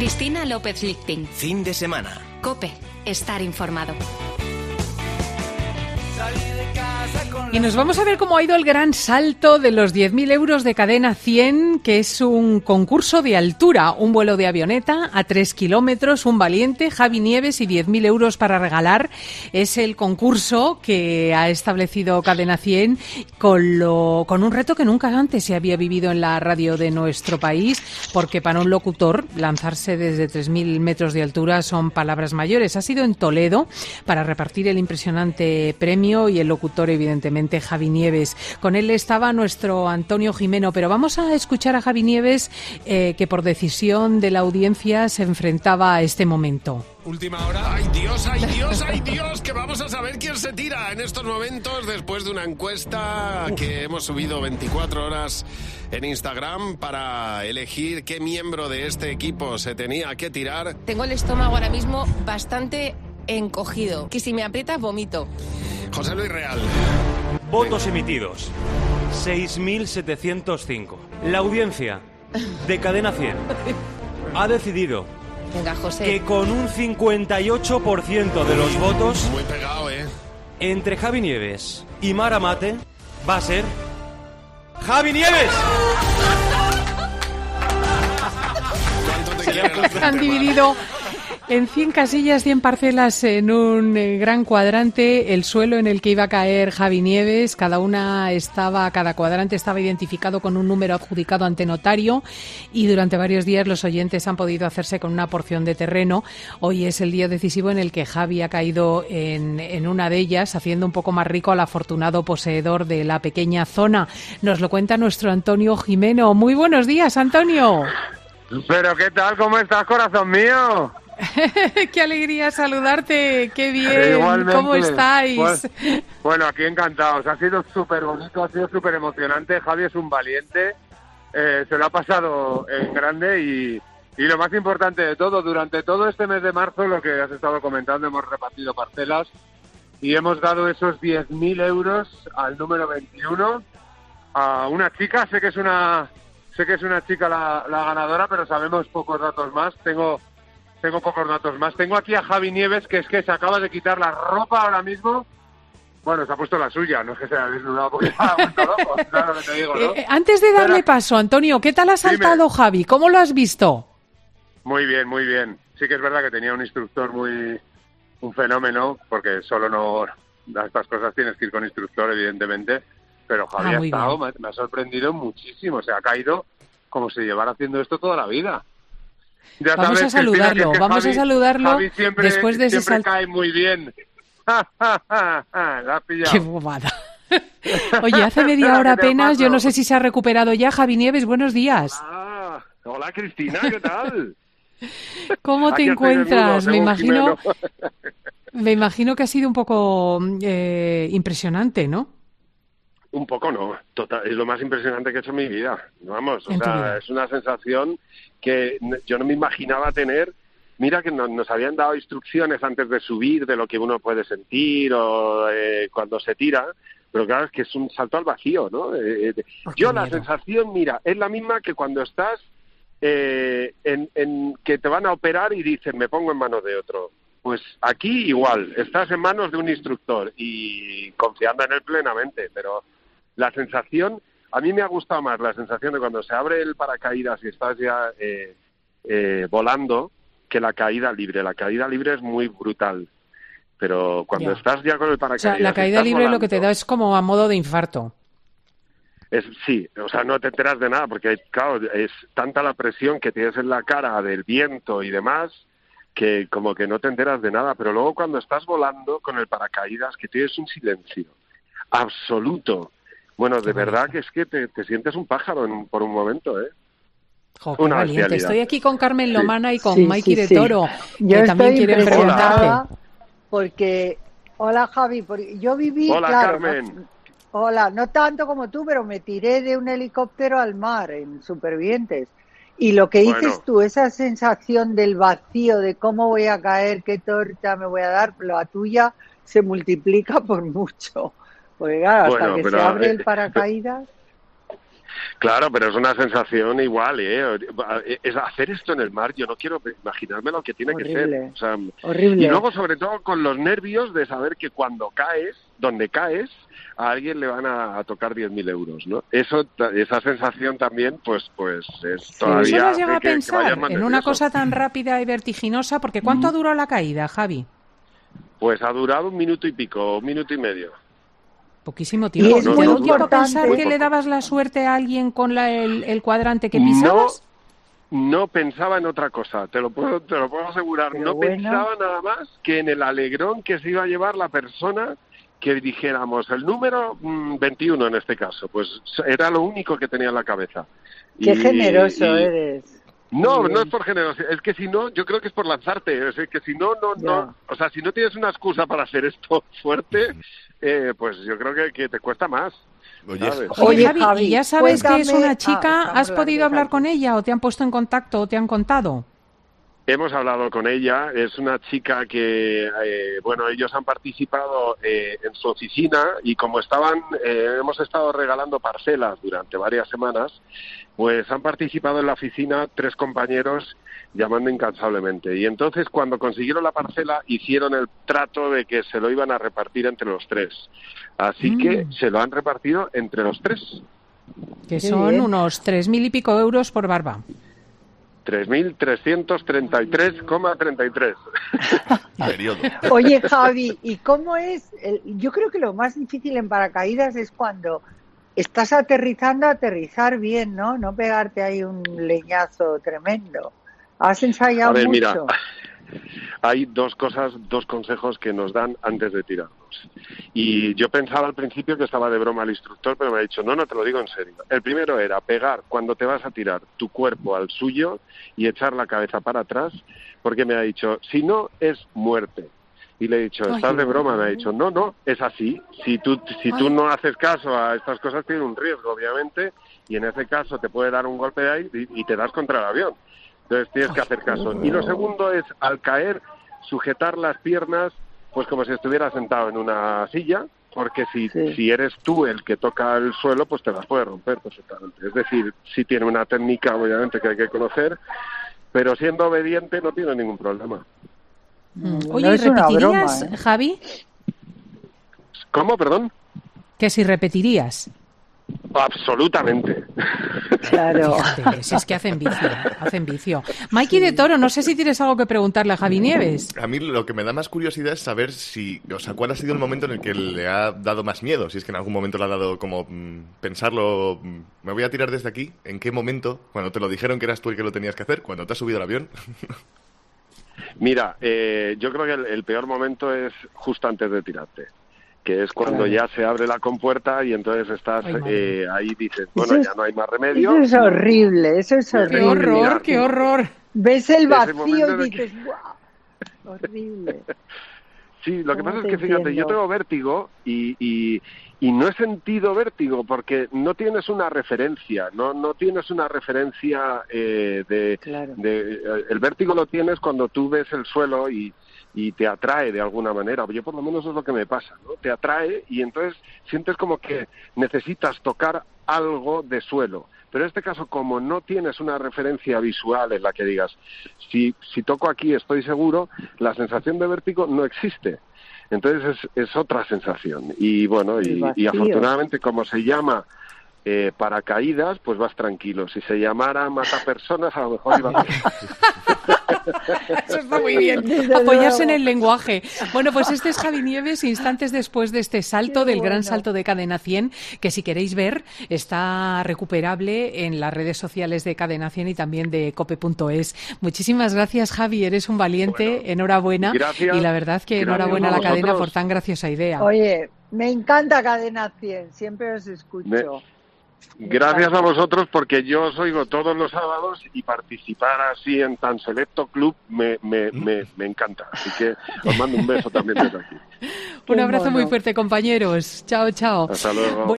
Cristina López Lichting. Fin de semana. COPE. Estar informado. Y nos vamos a ver cómo ha ido el gran salto de los 10.000 euros de Cadena 100, que es un concurso de altura, un vuelo de avioneta a 3 kilómetros, un valiente, Javi Nieves y 10.000 euros para regalar. Es el concurso que ha establecido Cadena 100 con un reto que nunca antes se había vivido en la radio de nuestro país, porque para un locutor lanzarse desde 3.000 metros de altura son palabras mayores. Ha sido en Toledo para repartir el impresionante premio y el locutor, evidentemente, Javi Nieves. Con él estaba nuestro Antonio Jimeno, pero vamos a escuchar a Javi Nieves, que por decisión de la audiencia se enfrentaba a este momento. Última hora. ¡Ay, Dios, ay, Dios, ay, Dios! Que vamos a saber quién se tira en estos momentos después de una encuesta que hemos subido 24 horas en Instagram para elegir qué miembro de este equipo se tenía que tirar. Tengo el estómago ahora mismo bastante encogido, que si me aprietas vomito. José Luis Real. Votos emitidos, 6.705. La audiencia de Cadena 100 ha decidido Venga, José, que con un 58% de los votos, muy pegado, entre Javi Nieves y Mara Mate, va a ser ¡Javi Nieves! ¿Cuánto te quiere la gente, Han dividido en 100 casillas, 100 parcelas en un gran cuadrante, el suelo en el que iba a caer Javi Nieves. Cada cuadrante estaba identificado con un número adjudicado ante notario, y durante varios días los oyentes han podido hacerse con una porción de terreno. Hoy es el día decisivo en el que Javi ha caído en una de ellas, haciendo un poco más rico al afortunado poseedor de la pequeña zona. Nos lo cuenta nuestro Antonio Jimeno. Muy buenos días, Antonio. Pero ¿qué tal? ¿Cómo estás, corazón mío? Qué alegría saludarte, qué bien. Igualmente. ¿Cómo estáis? Pues, bueno, aquí encantados, ha sido súper bonito, ha sido súper emocionante. Javi es un valiente, se lo ha pasado en grande y lo más importante de todo, durante todo este mes de marzo, lo que has estado comentando, hemos repartido parcelas y hemos dado esos 10.000 euros al número 21 a una chica. Sé que es una chica la ganadora, pero sabemos pocos datos más. Tengo pocos datos más. Tengo aquí a Javi Nieves, que se acaba de quitar la ropa ahora mismo. Bueno, se ha puesto la suya, no es que se haya desnudado porque está vuelto loco, claro lo que te digo, ¿no? Antes de darle paso, Antonio, ¿qué tal ha saltado Javi? ¿Cómo lo has visto? Muy bien, muy bien. Sí que es verdad que tenía un instructor un fenómeno, porque solo no, estas cosas tienes que ir con instructor, evidentemente, pero Javi ha estado, me ha sorprendido muchísimo, se ha caído como si llevara haciendo esto toda la vida. Ya vamos sabes, a saludarlo, Cristina, que vamos Javi, a saludarlo Javi siempre, después de ese siempre salto. cae muy bien. La has pillado. Qué bobada. Oye, hace media hora apenas, yo no sé si se ha recuperado ya. Javi Nieves, buenos días. Hola, Cristina, ¿qué tal? ¿Cómo te encuentras? Me imagino que ha sido un poco impresionante, ¿no? Un poco no, total, es lo más impresionante que he hecho en mi vida. Vamos, o sea, es una sensación que yo no me imaginaba tener. Mira que nos habían dado instrucciones antes de subir de lo que uno puede sentir o cuando se tira, pero claro, es que es un salto al vacío, ¿no? Yo la sensación, mira, es la misma que cuando estás en que te van a operar y dicen, me pongo en manos de otro. Pues aquí igual, estás en manos de un instructor y confiando en él plenamente, pero la sensación, a mí me ha gustado más la sensación de cuando se abre el paracaídas y estás ya volando que la caída libre. La caída libre es muy brutal, pero cuando estás ya con el paracaídas... O sea, la caída libre volando, lo que te da es como a modo de infarto. Sí, o sea, no te enteras de nada, porque claro, es tanta la presión que tienes en la cara del viento y demás, que como que no te enteras de nada, pero luego cuando estás volando con el paracaídas, que tienes un silencio absoluto. Bueno, de verdad que es que te sientes un pájaro por un momento, ¿eh? Jo, qué valiente. Estoy aquí con Carmen Lomana y con Maiki de Toro, Yo que también quieren preguntarte. Porque, hola Javi, yo viví, hola, claro, Carmen. Hola, no tanto como tú, pero me tiré de un helicóptero al mar en Supervivientes. Y lo que dices tú, esa sensación del vacío, de cómo voy a caer, qué torta me voy a dar, la tuya se multiplica por mucho. Porque claro, hasta que se abre el paracaídas... Claro, pero es una sensación igual, es hacer esto en el mar, yo no quiero imaginarme lo que tiene que ser. O sea, horrible. Y luego, sobre todo, con los nervios de saber que cuando caes, donde caes, a alguien le van a tocar 10.000 euros, ¿no? Esa sensación también, pues es todavía... ¿Eso lo has llegado a que pensar en nervioso. una cosa tan rápida y vertiginosa? Porque ¿cuánto duró la caída, Javi? Pues ha durado 1 minuto y pico, 1 minuto y medio. Poquísimo tiempo. Y es muy ¿Te dio pensar importante. que le dabas la suerte a alguien con el cuadrante que pisabas? No pensaba en otra cosa, te lo puedo asegurar. Pero no bueno. pensaba nada más que en el alegrón que se iba a llevar la persona que dijéramos el número 21 en este caso. Pues era lo único que tenía en la cabeza. Qué generoso eres. No es por generosidad, es que si no, yo creo que es por lanzarte, es que si no, o sea, si no tienes una excusa para hacer esto fuerte, pues yo creo que te cuesta más. ¿sabes? Oye, Javi, ¿y ya sabes que es cuéntame- una chica? ¿Has podido hablar Javi. con ella o te han puesto en contacto o te han contado? Hemos hablado con ella, es una chica que, ellos han participado en su oficina y como hemos estado regalando parcelas durante varias semanas, pues han participado en la oficina 3 compañeros llamando incansablemente. Y entonces cuando consiguieron la parcela hicieron el trato de que se lo iban a repartir entre los 3. Así que se lo han repartido entre los 3. Que Qué son bien. unos 3.000 y pico euros por barba. 3.333,33. Periodo. Oye, Javi, ¿y cómo es? Yo creo que lo más difícil en paracaídas es cuando estás aterrizar bien, ¿no? No pegarte ahí un leñazo tremendo. ¿Has ensayado A ver, mucho? mira, hay 2 consejos que nos dan antes de tirarnos. Y yo pensaba al principio que estaba de broma el instructor, pero me ha dicho, no, te lo digo en serio. El primero era pegar cuando te vas a tirar tu cuerpo al suyo y echar la cabeza para atrás, porque me ha dicho, si no, es muerte. Y le he dicho, ¿estás de broma? Me ha dicho, no, es así. Si tú no haces caso a estas cosas, tiene un riesgo, obviamente, y en ese caso te puede dar un golpe de ahí y te das contra el avión. Entonces tienes que hacer caso. Y lo segundo es, al caer, sujetar las piernas, pues como si estuvieras sentado en una silla, porque si eres tú el que toca el suelo, pues te las puede romper perfectamente. Es decir, sí tiene una técnica, obviamente, que hay que conocer, pero siendo obediente no tiene ningún problema. Oye, No ¿y es una repetirías, broma, Javi? ¿Cómo, perdón? Que si repetirías. Absolutamente. Claro. Fíjate, si es que hacen vicio. Mikey de Toro, no sé si tienes algo que preguntarle a Javi Nieves. A mí lo que me da más curiosidad es saber cuál ha sido el momento en el que le ha dado más miedo. Si es que en algún momento le ha dado como pensarlo, me voy a tirar desde aquí. ¿En qué momento? Cuando te lo dijeron que eras tú el que lo tenías que hacer, cuando te has subido al avión. Mira, yo creo que el peor momento es justo antes de tirarte, que es cuando ya se abre la compuerta y entonces estás ahí dices, bueno, ya no hay más remedio. Eso es horrible, eso es horrible. ¡Qué horror, qué horror! Ves el Ese vacío momento y en el dices, ¡guau! Horrible. Sí, lo que ¿Cómo pasa es te que, fíjate, yo entiendo? tengo vértigo y no he sentido vértigo porque no tienes una referencia, no tienes una referencia Claro. el vértigo lo tienes cuando tú ves el suelo y te atrae de alguna manera. Yo por lo menos es lo que me pasa, ¿no? Te atrae y entonces sientes como que necesitas tocar algo de suelo. Pero en este caso, como no tienes una referencia visual en la que digas, si toco aquí estoy seguro, la sensación de vértigo no existe. Entonces es otra sensación. Y bueno, y afortunadamente como se llama paracaídas, pues vas tranquilo. Si se llamara matapersonas, a lo mejor iba bien. Eso está muy bien. Desde Apoyarse en luego. el lenguaje. Bueno, pues este es Javi Nieves, instantes después de este salto, Qué del gran bueno. salto de Cadena 100, que si queréis ver, está recuperable en las redes sociales de Cadena 100 y también de cope.es. Muchísimas gracias, Javi. Eres un valiente. Bueno, enhorabuena. gracias. Y la verdad que Gracias enhorabuena a la a vosotros. cadena por tan graciosa idea. Oye, me encanta Cadena 100, siempre os escucho. Gracias a vosotros porque yo os oigo todos los sábados y participar así en tan selecto club me encanta. Así que os mando un beso también desde aquí. Un abrazo mono. muy fuerte, compañeros. Chao, chao. Hasta luego.